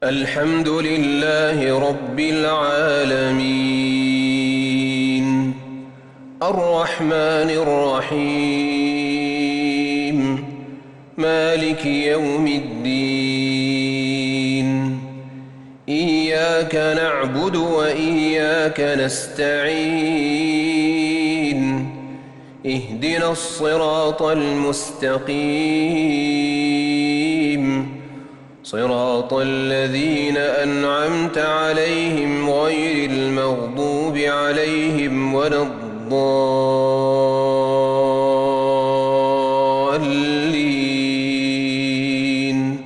الحمد لله رب العالمين الرحمن الرحيم مالك يوم الدين إياك نعبد وإياك نستعين اهدنا الصراط المستقيم صراط الذين أنعمت عليهم غير المغضوب عليهم ولا الضالين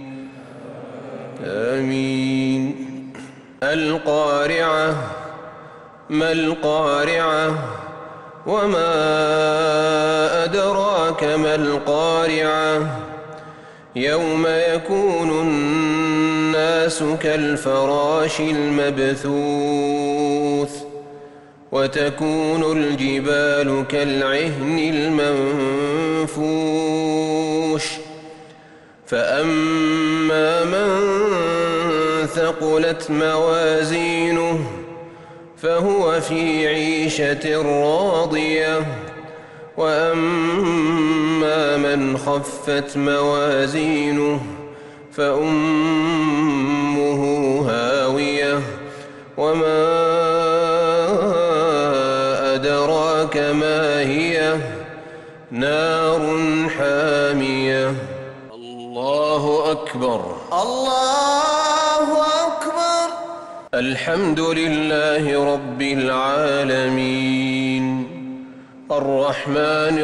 آمين. القارعة ما القارعة وما أدراك ما القارعة يوم يكون الناس كالفراش المبثوث وتكون الجبال كالعهن المنفوش فأما من ثقلت موازينه فهو في عيشة راضية وأما من خفت موازينه فأمه هاوية وما أدراك ما هي نار حامية. الله أكبر الله أكبر. الحمد لله رب العالمين الرحمن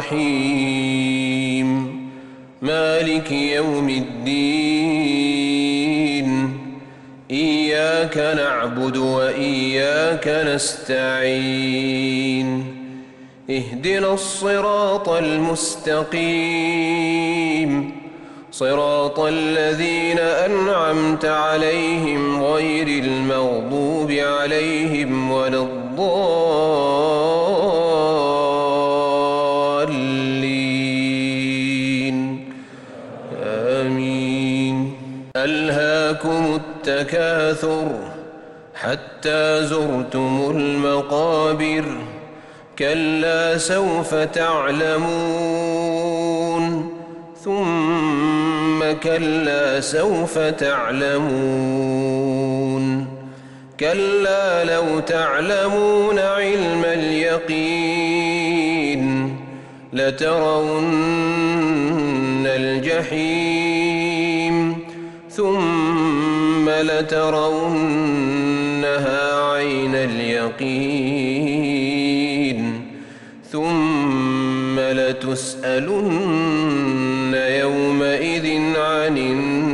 الرحيم مالك يوم الدين إياك نعبد وإياك نستعين اهدنا الصراط المستقيم صراط الذين أنعمت عليهم غير المغضوب عليهم ولا الضالين آمين. ألهاكم التكاثر حتى زرتم المقابر كلا سوف تعلمون ثم كلا سوف تعلمون كلا لو تعلمون علم اليقين لترون الجحيم ثم لترونها عين اليقين ثم لتسألن يومئذ عن النعيم.